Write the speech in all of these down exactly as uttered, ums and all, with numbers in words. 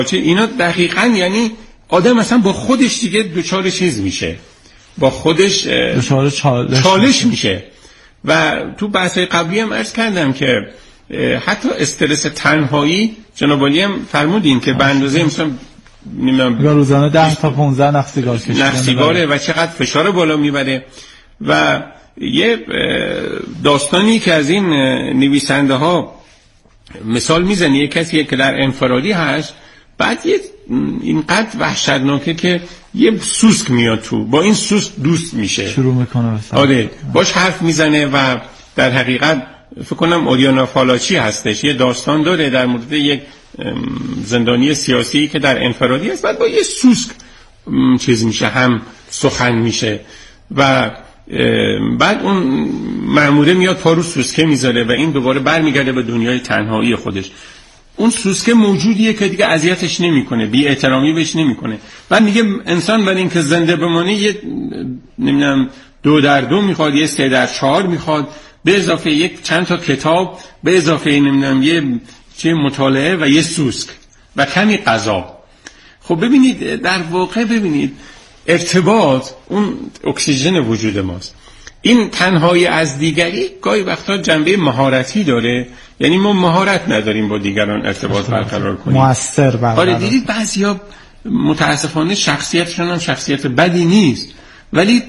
اینا دقیقاً یعنی آدم مثلا با خودش دیگه دچار چیز میشه، با خودش دچار چالش, چالش میشه. و تو بحث‌های قبلی هم عرض کردم که حتی استرس تنهایی جناب عالی هم فرمودین که به اندازه مثلا نمیدونم روزانه ده تا پانزده نخ سیگار کشیدن نخ سیگاره و چقدر فشار بالا میبره. و یه داستانی که از این نویسنده ها مثال میزنه، یه کسی که در انفرادی هست، بعد یه اینقدر وحشتناکه که یه سوسک میاد تو، با این سوسک دوست میشه، شروع میکنه آره باش حرف میزنه و در حقیقت فکر کنم اوریانا فالاچی هستش، یه داستان داره در مورد یک زندانی سیاسی که در انفرادی است، بعد با یه سوسک چیز میشه، هم سخن میشه و بعد اون مأموره میاد پارو سوسکه میذاره و این دوباره برمیگرده به دنیای تنهایی خودش. اون سوسکه موجودیه که دیگه اذیتش نمیکنه، بی احترامی بهش نمیکنه. بعد میگه انسان برای اینکه زنده بمونه یه نمیدونم دو در دو میخواد، یه سه در چهار میخواد، به اضافه یک چند تا کتاب، به اضافه نمیدونم یه چه مطالعه و یه سوسک و کمی غذا. خب ببینید در واقع ببینید ارتباط اون اکسیژن وجود ماست. این تنهایی از دیگری گاهی وقتا جنبه مهارتی داره، یعنی ما مهارت نداریم با دیگران ارتباط برقرار کنیم، مؤثر برقرار. آره دیدید بعضیا متاسفانه شخصیتشون هم شخصیت بدی نیست، ولی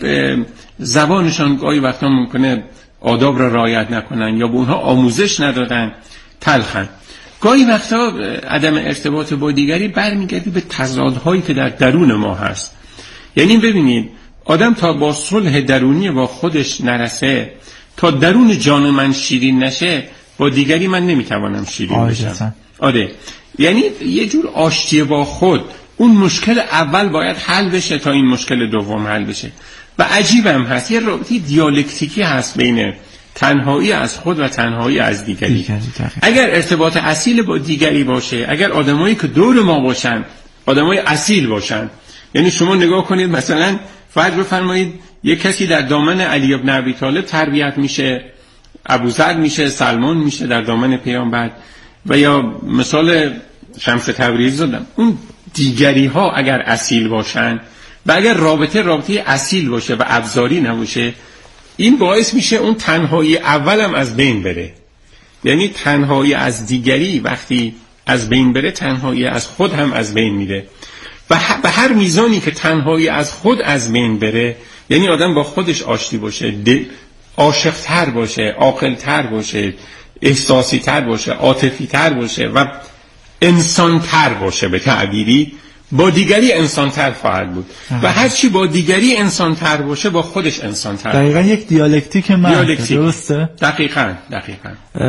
زبانشان گاهی وقتا ممکنه آداب را رعایت نکنن یا به اونها آموزش ندادن، تلخن. گاهی وقتا عدم ارتباط با دیگری برمیگرده به تضادهایی که در درون ما هست. یعنی ببینید آدم تا با صلح درونی با خودش نرسه، تا درون جان من شیرین نشه، با دیگری من نمیتوانم شیرین بشم. آره یعنی یه جور آشتی با خود، اون مشکل اول باید حل بشه تا این مشکل دوم حل بشه. و عجیبم هست یه رابطه دیالکتیکی هست بین تنهایی از خود و تنهایی از دیگری. دیگری اگر ارتباط اصیل با دیگری باشه، اگر آدمایی که دور ما باشن آدمای اصیل باشن، یعنی شما نگاه کنید مثلا فرض بفرمایید یک کسی در دامن علی بن ابی طالب تربیت میشه، ابوذر میشه، سلمان میشه در دامن پیامبر، و یا مثال شمس تبریزی زدم، اون دیگری ها اگر اصیل باشن و اگر رابطه رابطه اصیل باشه و ابزاری نباشه، این باعث میشه اون تنهایی اولم از بین بره. یعنی تنهایی از دیگری وقتی از بین بره، تنهایی از خود هم از بین میره. و به هر میزانی که تنهایی از خود از بین بره، یعنی آدم با خودش آشتی باشه، عاشق تر باشه، عاقل تر باشه، احساسی تر باشه، عاطفی تر باشه و انسان تر باشه، به تعبیری با دیگری انسان تر خواهد بود. آه. و هر چی با دیگری انسان تر باشه با خودش انسان تر. دقیقاً یک دیالکتیک من درسته؟ دقیقاً دقیقاً.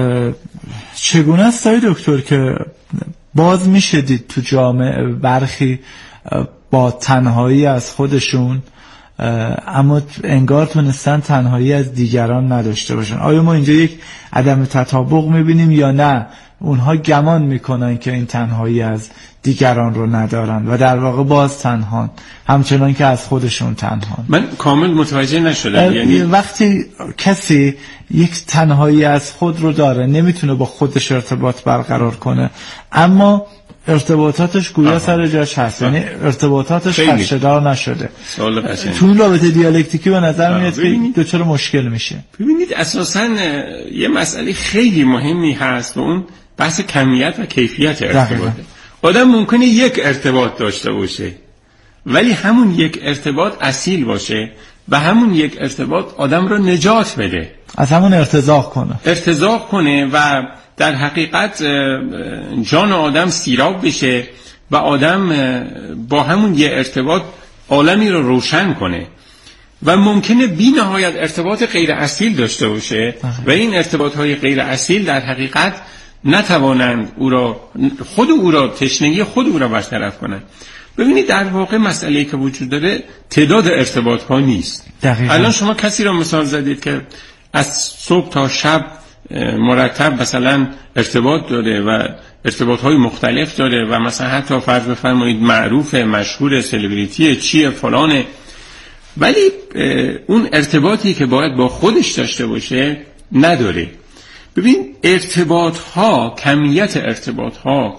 چگونه است دکتر که باز میشه دید تو جامعه برخی با تنهایی از خودشون اما انگار تونستن تنهایی از دیگران نداشته باشن؟ آیا ما اینجا یک عدم تطابق میبینیم یا نه اونها گمان میکنن که این تنهایی از دیگران رو ندارن و در واقع باز تنهان، همچنان که از خودشون تنهان؟ من کامل متوجه نشدم. یعنی وقتی کسی یک تنهایی از خود رو داره، نمیتونه با خودش ارتباط برقرار کنه، اما ارتباطاتش گویا سر جاش هست، یعنی ارتباطاتش خدشه‌دار نشده، تو این رابطه دیالکتیکی به نظر میاد که دچار مشکل میشه. ببینید اساساً یه مسئله خیلی مهمی هست و اون بحث کمیت و کیفیت ارتباطه. آدم ممکنه یک ارتباط داشته باشه ولی همون یک ارتباط اصیل باشه و همون یک ارتباط آدم رو نجات بده، از همون ارتزاق کنه ارتزاق کنه و در حقیقت جان آدم سیراب بشه و آدم با همون یه ارتباط عالمی رو روشن کنه. و ممکنه بی نهایت ارتباط غیر اصیل داشته باشه و این ارتباط های غیر اصیل در حقیقت نتوانند او را خود او را تشنگی خود او را برطرف کنند. ببینید در واقع مسئله‌ای که وجود داره تعداد ارتباط ها نیست. دقیقا. الان شما کسی را مثال زدید که از صبح تا شب مرتب مثلا ارتباط داره و ارتباط های مختلف داره و مثلا حتی فرض بفرمایید معروف، مشهور، سلبریتی، چیه، فلانه، ولی اون ارتباطی که باید با خودش داشته باشه نداره. ببین ارتباط ها، کمیت ارتباط ها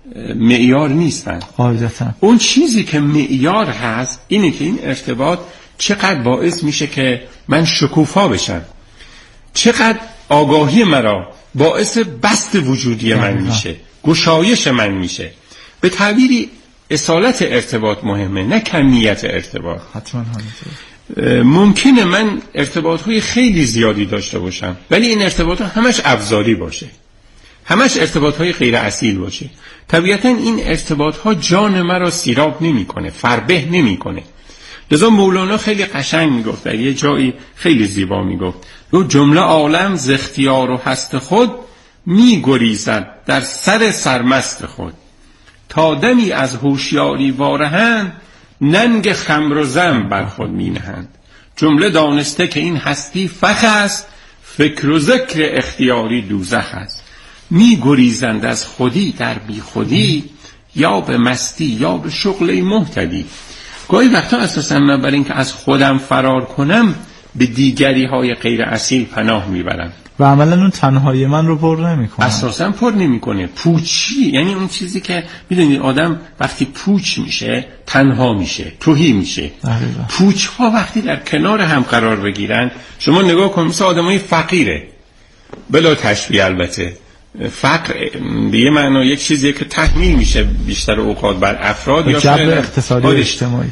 معیار نیستن. قاعدتاً اون چیزی که معیار هست اینه که این ارتباط چقدر باعث میشه که من شکوفا بشم، چقدر آگاهی مرا باعث بست وجودی من میشه، گشایش من میشه. به تعبیری اصالت ارتباط مهمه، نه کمیت ارتباط. حتما ممکنه من ارتباطهای خیلی زیادی داشته باشم ولی این ارتباطها همش ابزاری باشه، همش ارتباطهای غیر اصیل باشه. طبیعتا این ارتباطها جان مرا سیراب نمیکنه، فربه نمیکنه. لذا مولانا خیلی قشنگ میگفت، در یه جایی خیلی زیبا میگفت، دو جمله عالم ز اختیار و هست خود میگریزد در سر سرمست خود، تا دمی از هوشیاری وارهند ننگ خمر و زن بر خود می نهند. جمله دانسته که این هستی فخ است، فکر و ذکر اختیاری دوزخ است. می گریزند از خودی در بی خودی، یا به مستی یا به شغل محتدی. گاهی وقتا اساسا من برای اینکه از خودم فرار کنم به دیگری های غیر اصیل پناه میبرم و عملا اون تنهایی من رو پر نمیکنه، اساسا پر نمیکنه. پوچی، یعنی اون چیزی که میدونید آدم وقتی پوچ میشه تنها میشه، تهی میشه. پوچ ها وقتی در کنار هم قرار بگیرن، شما نگاه کنید مثل آدمای فقیره، بلا تشبیه البته. فقر به یه معنا یک چیزیه که تحمیل میشه بیشتر اوقات بر افراد یا جبر اقتصادی و اجتماعی.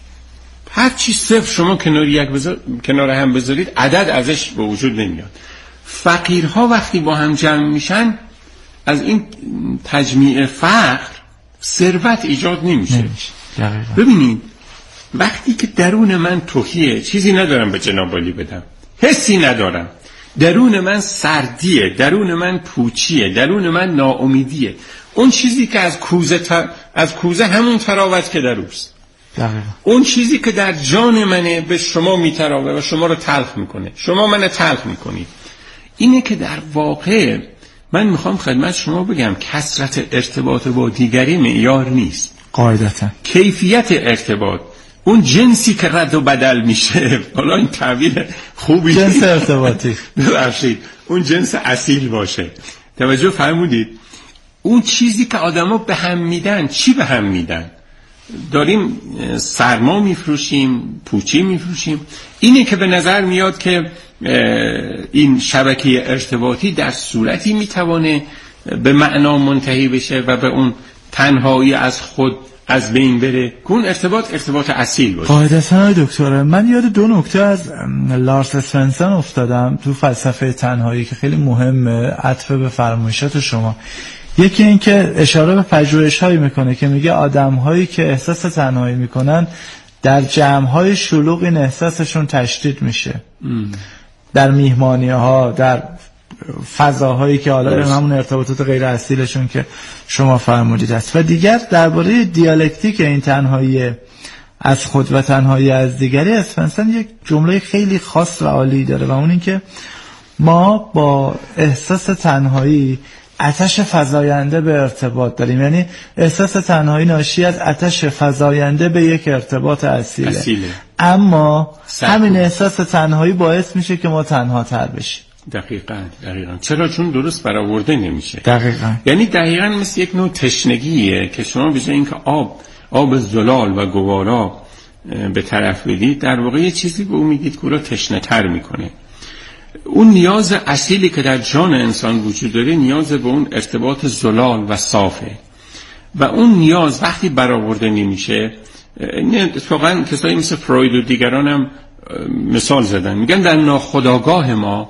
هر چی صفر شما کنار یک بذار... کنار هم بذارید عدد ازش به وجود نمیاد. فقیرها وقتی با هم جمع میشن از این تجمیع فقر ثروت ایجاد نمیشه, نمیشه. ببینید وقتی که درون من تهیه، چیزی ندارم به جناب عالی بدم، حسی ندارم، درون من سردیه، درون من پوچیه، درون من ناامیدیه، اون چیزی که از کوزه تا... از کوزه همون تراوت که در اوست، اون چیزی که در جان منه به شما میتراوه و شما رو تلخ میکنه، شما منو تلخ میکنی. اینه که در واقع من میخوام خدمت شما بگم کثرت ارتباط با دیگری معیار نیست. قاعدتا کیفیت ارتباط، اون جنسی که رد و بدل میشه، حالا این تعبیر خوبی، جنس ارتباطی ببخشید، اون جنس اصیل باشه. توجه فرمودید؟ اون چیزی که آدما به هم میدن، چی به هم میدن؟ داریم سرما میفروشیم، پوچی میفروشیم. اینه که به نظر میاد که این شبکه ارتباطی در صورتی میتوانه به معنا منتهی بشه و به اون تنهایی از خود از بین بره که اون ارتباط ارتباط اصیل باشه. قاعدتاً دکتر، من یاد دو نکته از لارس اسفنسن افتادم تو فلسفه تنهایی که خیلی مهمه، عطف به فرمایشات شما. یکی این که اشاره به پژوهش‌هایی میکنه که میگه آدم‌هایی که احساس تنهایی میکنن در جمع‌های شلوغ این احساسشون تشدید میشه. ام. در میهمانی‌ها، در فضاهایی که حالا همون ارتباطات غیر اصیلشون که شما فرمودید است. و دیگر درباره دیالکتیک این تنهایی از خود و تنهایی از دیگری، اسفنسن یک جمله خیلی خاص و عالی داره و اون این که ما با احساس تنهایی آتش فزاینده به ارتباط داریم. یعنی احساس تنهایی ناشی از آتش فزاینده به یک ارتباط اصیله, اصیله. اما همین احساس تنهایی باعث میشه که ما تنها تر بشیم. دقیقاً دقیقاً چرا؟ چون درست برآورده نمیشه. دقیقاً یعنی دقیقاً مثل یک نوع تشنگیه که شما به جای اینکه آب آب زلال و گوارا به طرف بدید، در واقع یه چیزی به اون میگید که او را تشنه تر میکنه. اون نیاز اصیلی که در جان انسان وجود داره نیاز به اون ارتباط زلال و صافه و اون نیاز وقتی برآورده نمیشه، اتفاقاً کسایی مثل فروید و دیگران هم مثال زدن، میگن در ناخودآگاه ما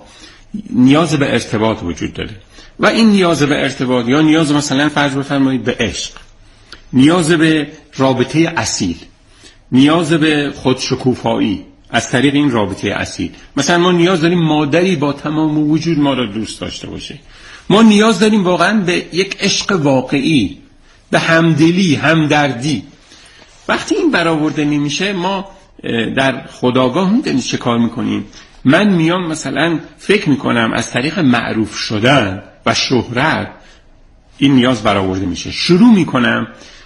نیاز به ارتباط وجود داره و این نیاز به ارتباط یا نیاز مثلا فرض بفرمایید به عشق، نیاز به رابطه اصیل، نیاز به خودشکوفایی از طریق این رابطه اصیل. مثلا ما نیاز داریم مادری با تمام وجود ما را دوست داشته باشه، ما نیاز داریم واقعا به یک عشق واقعی، به همدلی، همدردی. وقتی این برآورده نمیشه ما در خودآگاه میدونید چه کار میکنیم؟ من میام مثلا فکر میکنم از طریق معروف شدن و شهرت این نیاز برآورده میشه، شروع میکنم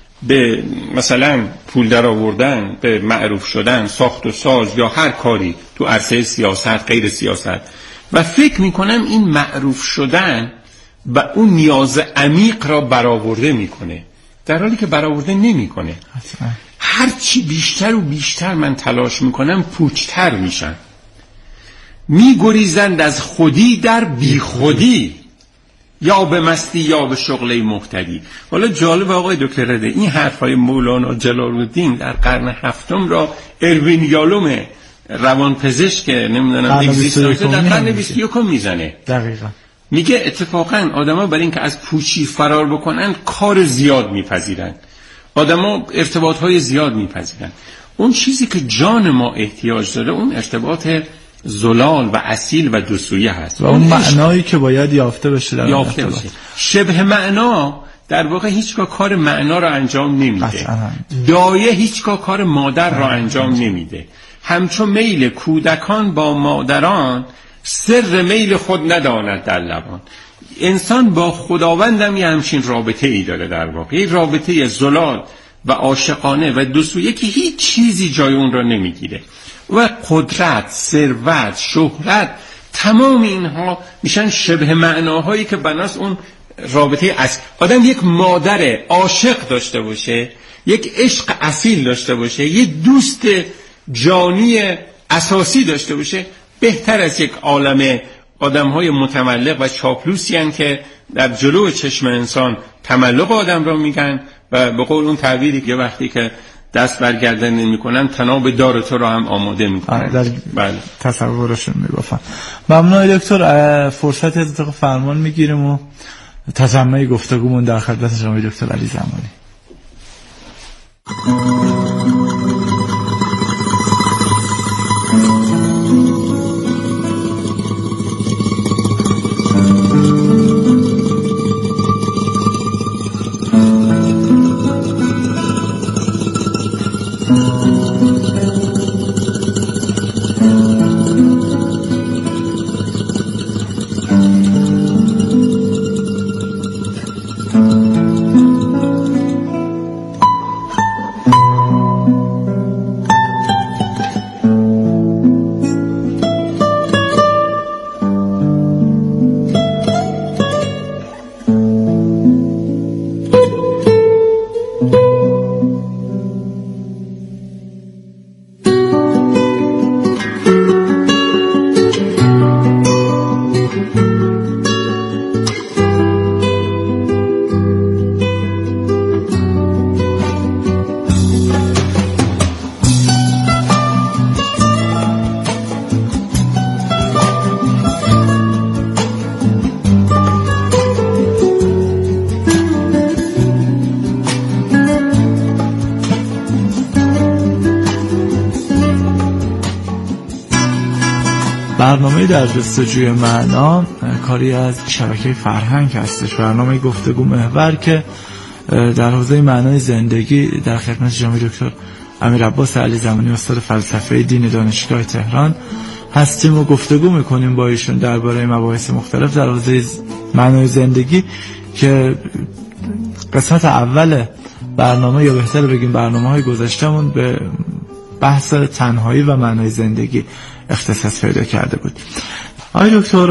به مثلا پول در آوردن، به معروف شدن، ساخت و ساز یا هر کاری تو عرصه سیاست، غیر سیاست، و فکر میکنم این معروف شدن و اون نیاز عمیق را برآورده میکنه، در حالی که برآورده نمیکنه. هر چی بیشتر و بیشتر من تلاش میکنم پوچتر میشن، میگریزند از خودی در بی خودی، یا به مستی یا به شغله محتدی. حالا جالب آقای دکتر رده، این حرفای مولانا جلال الدین در قرن هفتم را اروین یالوم روانپزشک نمیدونم اگزیستانس در قرن بیست و یکم میزنه. دقیقاً میگه اتفاقا آدما برای اینکه از پوچی فرار بکنن کار زیاد میپذیرن، آدما ارتباطهای زیاد میپذیرن. اون چیزی که جان ما احتیاج داره اون ارتباط زلال و اصیل و دوسویه هست و اون معنایی که باید یافته بشه در یافته بشه. شبه معنا در واقع هیچگاه کار معنا را انجام نمیده، دایه هیچگاه کار مادر را انجام نمیده. همچون میل کودکان با مادران، سر میل خود نداند در لبان. انسان با خداوندم یه همچین رابطه ای داره، در واقع یه رابطه زلال و عاشقانه و دوسویه که هیچ چیزی جای اون را نمیگیره. و قدرت، ثروت، شهرت، تمام اینها میشن شبه معناهایی که بناس اون رابطه اصل. آدم یک مادر عاشق داشته باشه، یک عشق اصیل داشته باشه، یک دوست جانی اساسی داشته باشه، بهتر از یک عالمه آدم‌های متملق و چاپلوسی هستند که در جلو چشم انسان تملق آدم را میگن و به قول اون تعبیری که وقتی که دست برگردن نمی‌کنن تناب دار تو را هم آماده می‌کنن. در بله، تصورشون میگفتن. ممنون دکتر، فرصت از اتاق فرمان میگیریم و تجمع گفتگومون در خدمت شما دکتر علی زمانی. برنامه در جستجوی معنا کاری از شبکه فرهنگ هستش، برنامه گفتگو محور که در حوزه معنای زندگی در خدمت جناب دکتر امیرعباس علی زمانی استاد فلسفه دین دانشگاه تهران هستیم و گفتگو میکنیم با ایشون درباره مباحث مختلف در حوزه معنای زندگی که قسمت اول برنامه یا بهتر بگیم برنامه‌های گذشتهمون به بحث تنهایی و معنای زندگی اختصاص پیدا کرده بود. آقای دکتر،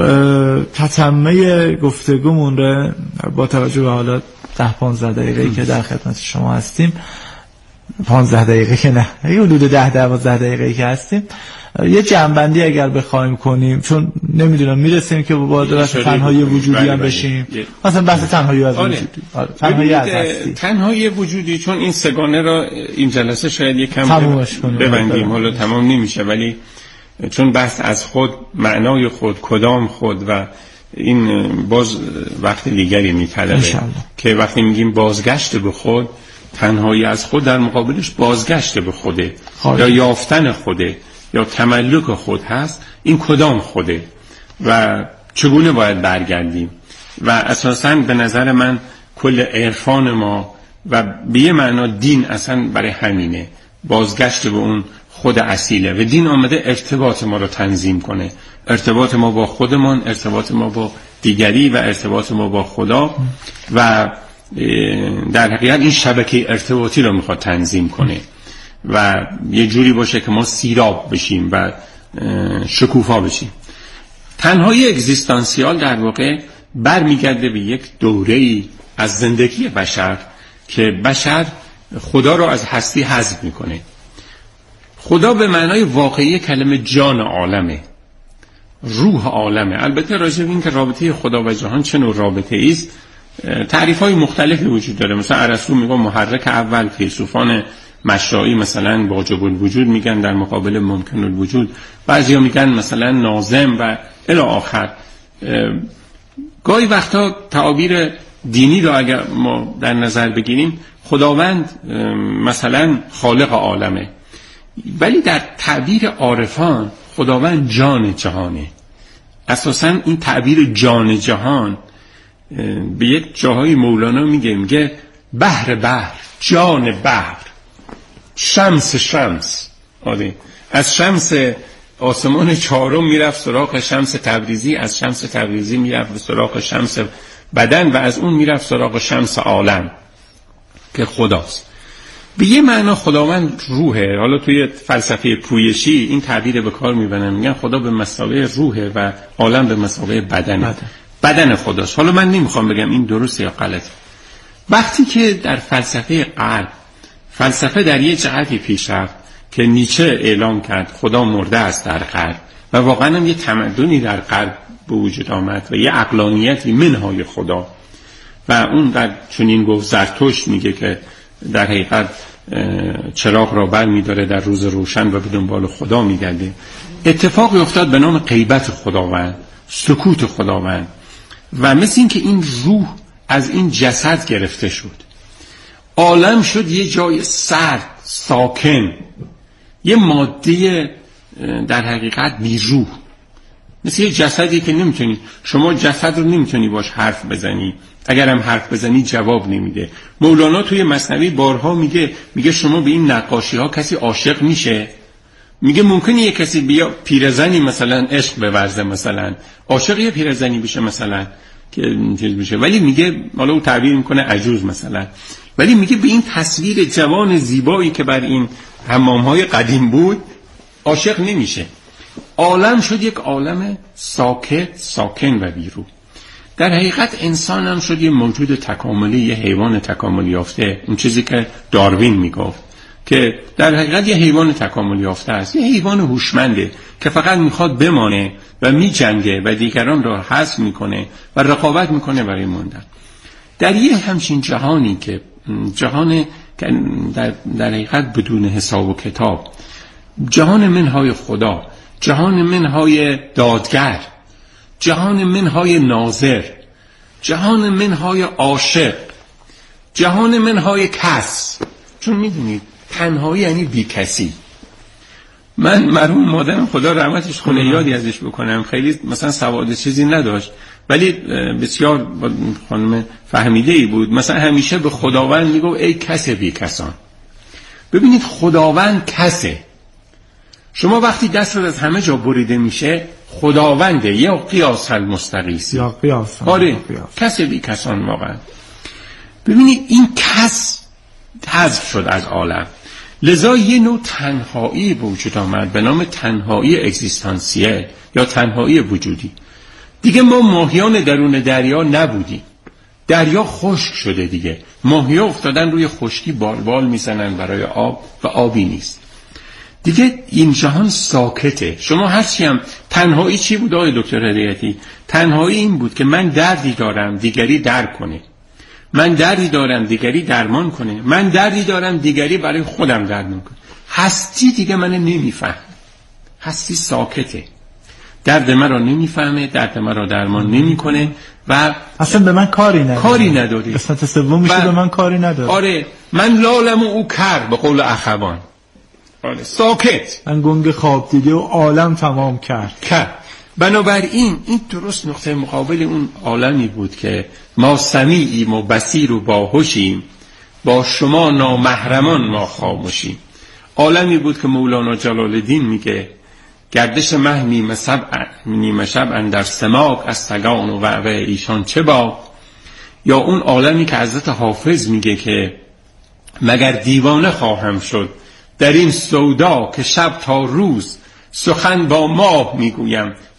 تتمه گفتگومون رو با توجه به حالا ده پانزده دقیقه‌ای که در خدمت شما هستیم، پانزده دقیقه که نه، حدود ده دوازده دقیقه‌ای که هستیم، یه جمع‌بندی اگر بخوایم کنیم، چون نمیدونم میرسیم که با بحث تنهایی وجودی هم بشیم، مثلا بحث تنهایی از وجودی، تنهایی از هستی، تنهایی وجودی، چون این سگانه را این جلسه شاید یکم ببندیم، حالا تمام نمیشه، ولی چون بحث از خود، معنای خود، کدام خود و این باز وقت دیگری میطلبه که وقتی میگیم بازگشت به خود، تنهایی از خود در مقابلش بازگشت به خوده خواهد. یا یافتن خوده یا تملک خود هست. این کدام خوده و چگونه باید برگردیم؟ و اساساً به نظر من کل عرفان ما و به یه معنا دین اصلا برای همینه، بازگشت به اون خود اصیله و دین آمده ارتباط ما رو تنظیم کنه، ارتباط ما با خودمان، ارتباط ما با دیگری و ارتباط ما با خدا و در حقیقت این شبکه ارتباطی رو میخواد تنظیم کنه و یه جوری باشه که ما سیراب بشیم و شکوفا بشیم. تنهایی اگزیستانسیال در واقع برمیگرده به یک دوره‌ای از زندگی بشر که بشر خدا را از هستی حذف میکنه. خدا به معنای واقعی کلمه جان عالمه، روح عالمه. البته راجع به این که رابطه خدا و جهان چه نوع رابطه است تعریف‌های مختلفی وجود داره. مثلا ارسطو میگه محرک اول، فیلسوفان مشرعی مثلا واجب الوجود میگن در مقابل ممکن الوجود، بعضیا میگن مثلا ناظم و الی آخر. گاهی وقتا تعابیر دینی رو اگر ما در نظر بگیریم خداوند مثلا خالق عالمه، ولی در تعبیر عارفان خداوند جان جهانه. اساساً این تعبیر جان جهان به یک جاهای مولانا میگه میگه بحر بحر، جان بحر، شمس شمس. آره، از شمس آسمان چهارم میرفت سراغ شمس تبریزی، از شمس تبریزی میرفت سراغ شمس بدن و از اون میرفت سراغ شمس عالم که خداست. به یه معنا خداوند روحه. حالا توی فلسفه پویشی این تعبیر به کار میبرن، میگن خدا به مثابه روحه و عالم به مثابه بدنه. بدن. بدن خداست. حالا من نمیخوام بگم این درسته یا غلطه. وقتی که در فلسفه غرب فلسفه در یه جهتی پیش رفت که نیچه اعلام کرد خدا مرده است در غرب و واقعا هم یه تمدنی در غرب به وجود آمد و یه عقلانیتی منهای خدا و اون در چنین گفت زرتشت میگه که در حقیقت چراغ را بر میداره در روز روشن و به دنبال خدا میگرده. اتفاقی افتاد به نام غیبت خداوند، سکوت خداوند، و مثل این که این روح از این جسد گرفته شد، عالم شد یه جای سرد ساکن، یه ماده در حقیقت بی روح، مثل یه جسدی که نمیتونی، شما جسد رو نمیتونی باش حرف بزنی، اگر هم حرف بزنی جواب نمیده. مولانا توی مثنوی بارها میگه میگه شما به این نقاشی ها کسی عاشق میشه؟ میگه ممکنه یه کسی بیا پیرزنی مثلا عشق بورزه، مثلا عاشق یه پیرزنی بشه مثلا که چیز بشه، ولی میگه حالا او تعبیر میکنه عجوز مثلا، ولی میگه به این تصویر جوان زیبایی که بر این حمام‌های قدیم بود عاشق نمیشه. عالم شد یک عالم ساکت، ساکن و بیرو. در حقیقت انسان هم شد یه موجود تکاملی، یه حیوان تکاملی یافته. اون چیزی که داروین میگفت که در حقیقت یه حیوان تکاملی یافته است، یه حیوان هوشمنده که فقط میخواد بمانه و میجنگه و دیگران را حذف میکنه و رقابت میکنه برای موندن. در یه همچین جهانی که جهان در, در حقیقت بدون حساب و کتاب، جهان منهای خدا، جهان منهای دادگر، جهان منهای ناظر، جهان منهای عاشق، جهان منهای کس. چون میدونید تنهایی یعنی بی کسی. من مرحوم مادرم خدا رحمتش کنه یادی ازش بکنم، خیلی مثلا سواد چیزی نداشت ولی بسیار خانم فهمیده ای بود. مثلا همیشه به خداوند میگو ای کس بی کسان. ببینید خداوند کسه. شما وقتی دست از همه جا بریده میشه خداونده، یا قیاس المستقیس، یا قیاس. آره کس بی کسان واقعا. ببینید این کس حذف شد از عالم، لذا یه نوع تنهایی به وجود آمد به نام تنهایی اگزیستانسیه یا تنهایی وجودی. دیگه ما ماهیان درون دریا نبودیم، دریا خشک شده دیگه، ماهیا افتادن روی خشکی بالبال میزنن برای آب و آبی نیست دیگه. این جهان ساکته. شما هرچی هم تنهایی چی بود آقای دکتر هدایتی؟ تنهایی این بود که من دردی دارم دیگری درک کنه، من دردی دارم دیگری درمان کنه، من دردی دارم دیگری برای خودم درمان کنه. هستی دیگه من نمیفهم، هستی ساکته، درد من را نمیفهمه، درد من را درمان نمیکنه و اصلا به من کاری نداره، کاری نداره. قسمت سوم میشه به من کاری نداره. آره من لالم و او کر به قول اخوان. آره ساکت، من گنگ خواب دیده و عالم تمام کرد کرد. بنابراین این درست نقطه مقابل اون عالمی بود که ما سمیعیم و بصیر و باهوشیم، با شما نامحرمان ما خاموشیم. عالمی بود که مولانا جلال الدین میگه گردش مه نیمه شب نیمه شب اندر سماک از سگان و وعوه ایشان چه با. یا اون عالمی که حضرت حافظ میگه که مگر دیوانه خواهم شد در این سودا که شب تا روز سخن با ماه میگویم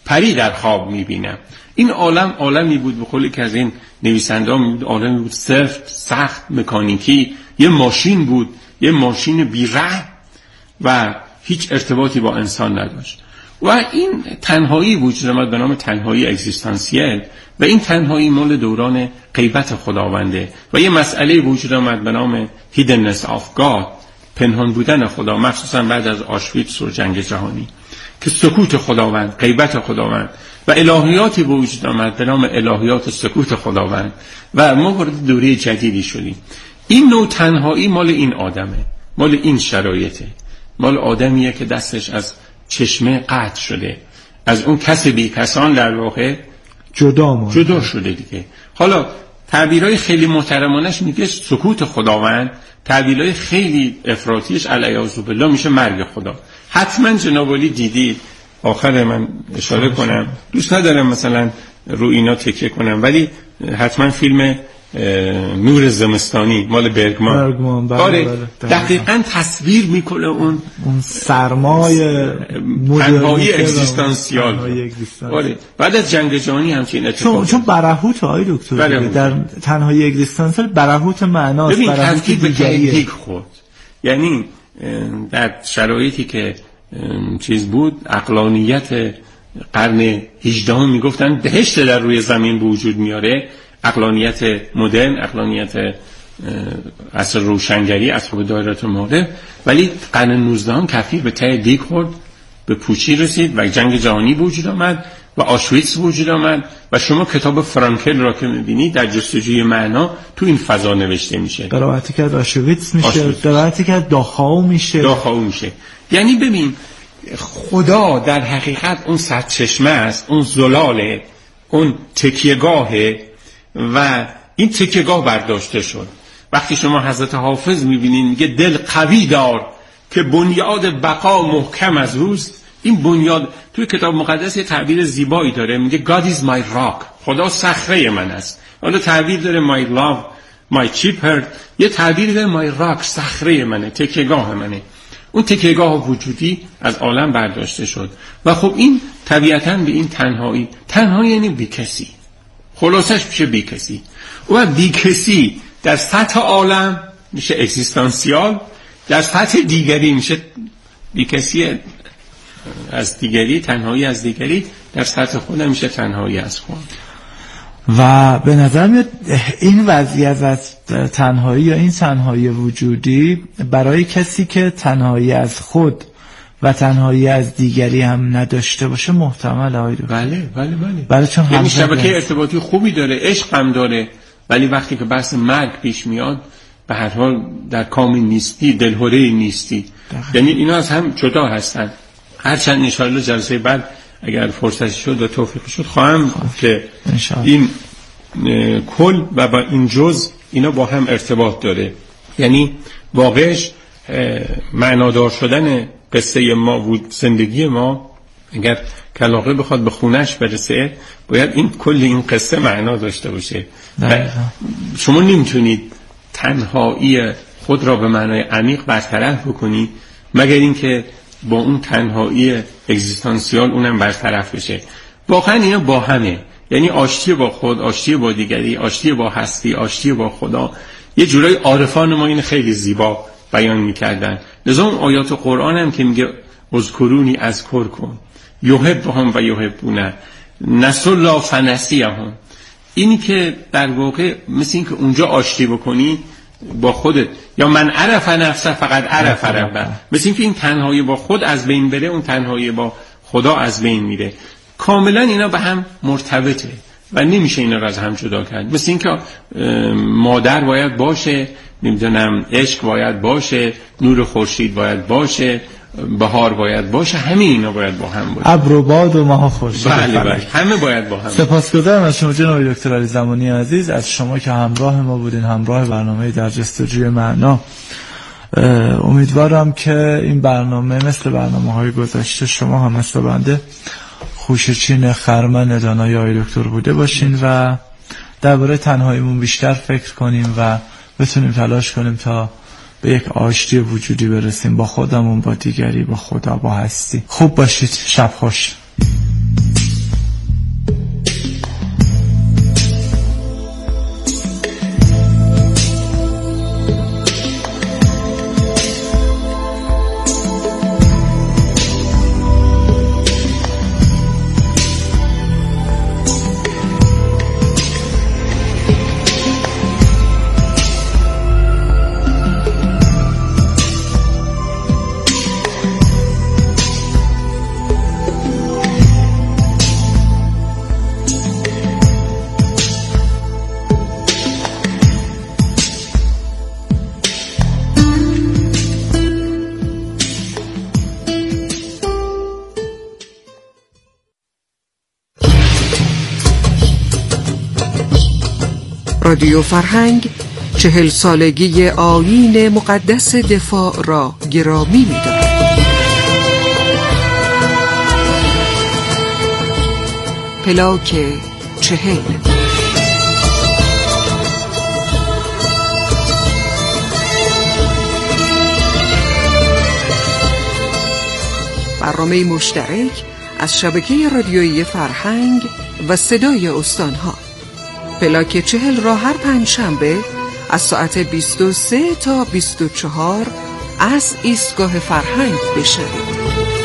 پری در خواب میبینم. این عالم عالمی بود، به قولی که از این نویسنده ها میگه عالمی بود سفت، سخت، مکانیکی، یه ماشین بود، یه ماشین بی‌رحم و هیچ ارتباطی با انسان نداشت. و این تنهایی وجود آمد به نام تنهایی اگزیستانسیل و این تنهایی مال دوران غیبت خداونده و یه مسئله وجود آمد به نام hiddenness of God، پنهان بودن خدا، مخصوصا بعد از آشویتس و جنگ جهانی، که سکوت خداوند، غیبت خداوند و الهیاتی وجود آمد به نام الهیات سکوت خداوند و ما وارد دوره جدیدی شدیم. این نوع تنهایی مال این آدمه، مال این شرایطه، مال آدمیه که دستش از چشمه قطع شده، از اون کس بی کسان در واقع جدا مانده. جدا شده دیگه. حالا تعبیرهای خیلی محترمانش میگه سکوت خداوند، تعبیرهای خیلی افراطیش علیاذ بالله میشه مرگ خدا. حتما جناب علی دیدید، آخر من اشاره کنم، دوست ندارم مثلا رو اینا تکیه کنم، ولی حتما فیلم نور زمستانی مال برگمان, برگمان بله آره بله دقیقاً تصویر میکنه اون اون سرمای تنهایی اگزیستانسیال. آره بعد از جنگ جهانی همچین اتفاق چون چون برهوت آقای دکتر برهوت. در تنهایی اگزیستانسیال برهوت معناست، برهوت دیگریه خود. یعنی در شرایطی که چیز بود، عقلانیت قرن هجدهم میگفتن بهشت در روی زمین به وجود میاره، عقلانیت مدرن، عقلانیت عصر روشنگری، اصحاب دایره المعارف، ولی قرن نوزدهم کفیر به ته دیگ خورد، به پوچی رسید و جنگ جهانی وجود آمد و آشویتس وجود آمد و شما کتاب فرانکل را که میبینید در جستجوی معنا تو این فضا نوشته میشه. قرائتی که آشویتس میشه، قرائتی که داخاو میشه. داخاو میشه. یعنی ببین خدا در حقیقت اون سرچشمه است، اون زلاله، اون تکیهگاهه و این تکیهگاه برداشته شد. وقتی شما حضرت حافظ میبینین میگه دل قوی دار که بنیاد بقا محکم از روست. این بنیاد توی کتاب مقدس یه تعبیر زیبایی داره، میگه God is my rock، خدا صخره من است. حالا تعبیر داره my love my shepherd، یه تعبیر داره my rock، صخره منه، تکیهگاه منه. اون تکیهگاه وجودی از عالم برداشته شد و خب این طبیعتاً به این تنهایی، تنهایی یعنی بی کسی، خلاصش میشه بی کسی. و بی کسی در سطح عالم میشه اگزیستانسیال، در سطح دیگری میشه بی کسی از دیگری، تنهایی از دیگری، در سطح خودم میشه تنهایی از خود. و به نظر میاد این وضعیت از تنهایی یا این تنهایی وجودی برای کسی که تنهایی از خود و تنهایی از دیگری هم نداشته باشه محتمله. آید بله بله بله بله چون یعنی شبکه ارتباطی خوبی داره، عشق هم داره، ولی وقتی که بحث مرگ پیش میاد به هر حال در کامی نیستی، دلهوره نیستی. یعنی اینا از هم جدا هستن. هرچند ان شاء الله جلسه بعد اگر فرصت شد و توفیق شد خواهم که این کل و با این جزء اینا با هم ارتباط داره. یعنی واقعش معنادار شدن قصه ما و زندگی ما، اگر کلاغه بخواد به خونش برسه باید این کل این قصه معنا داشته باشه. شما نمیتونید تنهایی خود را به معنای عمیق برطرف بکنی مگر اینکه با اون تنهایی اگزیستانسیال اونم برطرف بشه. واقعا اینا با همه، یعنی آشتی با خود، آشتی با دیگری، آشتی با هستی، آشتی با خدا. یه جورای عارفان ما این خیلی زیبا بیان میکردن. لذا اون آیات قرآن هم که میگه اذکرونی اذکر کن، یحبهم و یحبونه، نسوا الله فنسیهم، اینی که در واقع مثل این که اونجا آشتی بکنی با خودت، یا من عرف نفسه فقط عرف ربه، مثل این که این تنهایی با خود از بین بره، اون تنهایی با خدا از بین میره. کاملا اینا به هم مرتبطه و نمیشه اینا رو از هم جدا کرد. مثل این که مادر باید باشه، نمیدونم عشق باید باشه، نور خورشید باید باشه، بهار باید باشه، همه اینا باید با هم باشه. ابر و باد و ماه و خورشید، بله بله همه باید با هم. سپاسگزارم از شما جناب دکتر علی زمانی عزیز، از شما که همراه ما بودین، همراه برنامه در جستجوی معنا. امیدوارم که این برنامه مثل برنامه‌های گذشته شما هم مثل بنده خوشچین خرمن دانای آقای دکتر بوده باشین و درباره تنهاییمون بیشتر فکر کنیم و بتونیم تلاش کنیم تا به یک آشتی وجودی برسیم با خودمون، با دیگری، با خدا، با هستی. خوب باشید. شب خوش. رادیو فرهنگ چهل سالگی آیین مقدس دفاع را گرامی می‌دارد. پلاک چهل. برنامه مشترک از شبکه رادیویی فرهنگ و صدای استانها. پلاک چهل را هر پنج شنبه از ساعت بیست و سه تا بیست و چهار از ایستگاه فرهنگ بشنوید.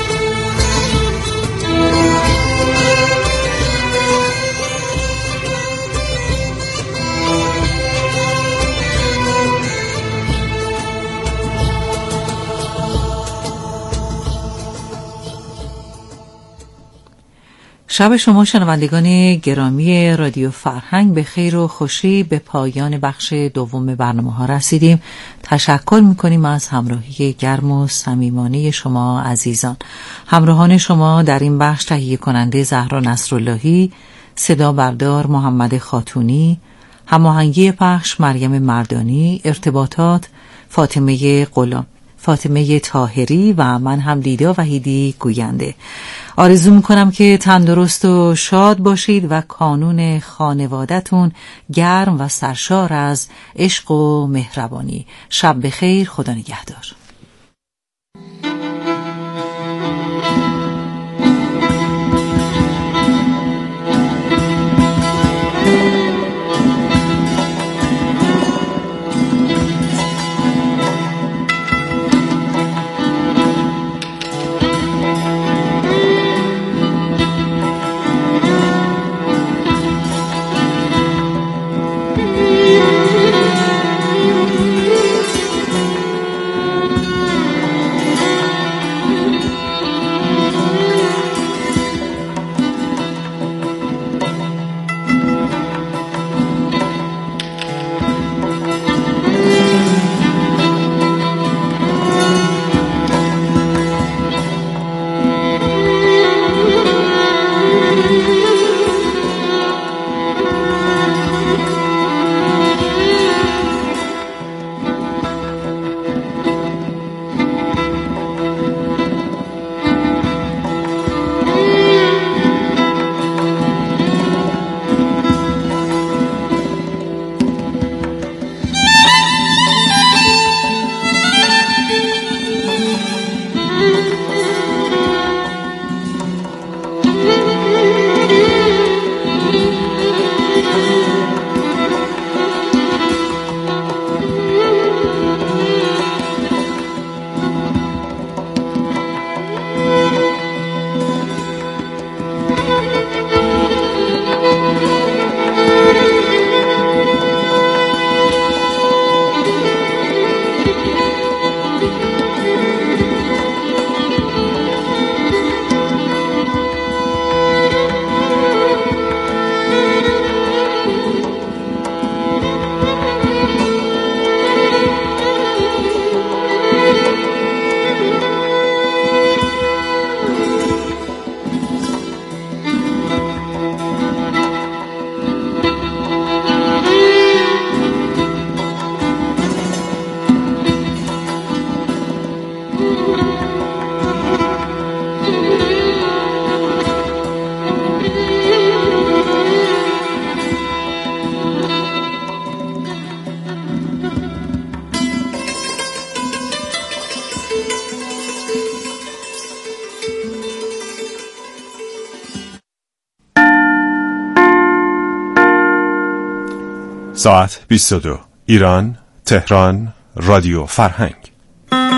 شب شما شنوندگان گرامی رادیو فرهنگ به خیر و خوشی. به پایان بخش دوم برنامه ها رسیدیم. تشکر میکنیم از همراهی گرم و صمیمانه شما عزیزان. همراهان شما در این بخش تهیه کننده زهرا نصراللهی، صدا بردار محمد خاتونی، هماهنگی پخش مریم مردانی، ارتباطات فاطمه غلام فاطمه طاهری و من هم لیدا وحیدی گوینده. آرزو میکنم که تندرست و شاد باشید و کانون خانوادتون گرم و سرشار از عشق و مهربانی. شب بخیر، خدا نگهدار. ساعت بیست و دو. ایران، تهران، رادیو فرهنگ.